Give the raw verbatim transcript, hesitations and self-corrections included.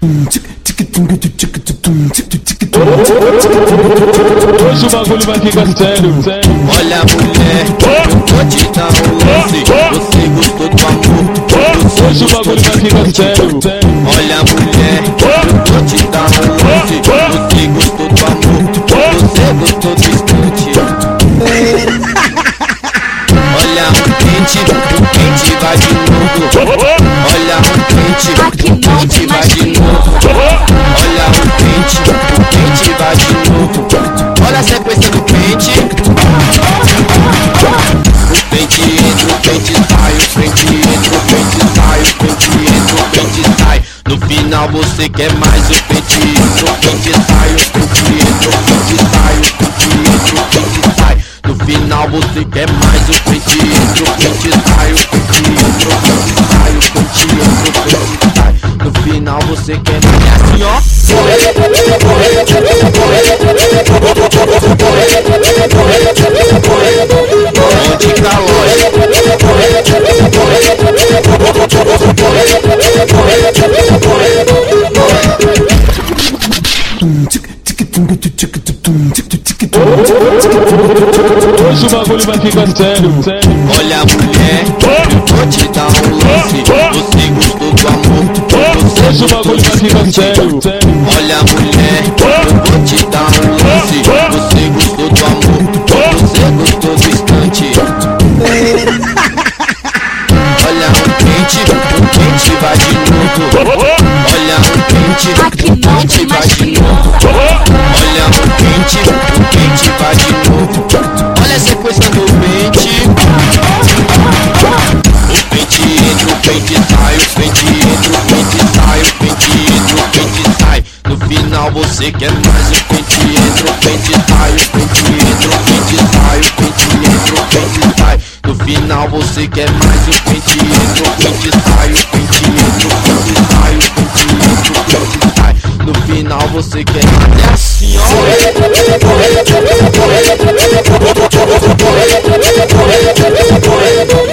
Hoje o bagulho vai ficar sério, sério. Olha mulher, eu vou te dar um lance. Você gostou do amor? Hoje o bagulho vai ficar sério, sério. Olha mulher, eu vou te dar um lance. Você gostou do amor? Você gostou do instante? Olha um quente, o quente vai de novo. Olha um quente, o quente vai de novo. Olha um quente, o quente vai de novo. Olha a sequência do quente. O pente entra, o pente sai, o pente entra, o pente sai, o pente entra, o pente sai. No final você quer mais, o pente entra, o pente sai, o pente entra, o pente sai, o pente entra, o pente sai. No final você quer mais, o pente entra, o pente sai, o pente entra, o pente sai, o pente entra, o pente sai. No final você quer mais, é assim ó. Onde tá a loja? Hoje o bagulho vai ficar sério, sério. Olha mulher, eu vou te dar um lance. Você gostou do amor? Você Hoje o bagulho vai ficar sério, sério. Olha mulher, eu vou te dar um lance. Você gostou do amor? Você gostou do instante? Olha um quente, o quente vai de novo. Olha um quente, o quente vai de novo. Olha um quente, o quente vai de novo. Olha a sequência do pente. O pente entra, o pente sai, o pente entra, o pente sai, o pente entra, o pente sai. No final você quer mais, o pente entra, o pente sai, o pente entra, o pente sai, o pente entra, o pente sai. No final você quer mais, o pente entra, o pente sai, o pente entra, o pente sai, o pente entra, o pente sai. No final você quer mais, é assim ó.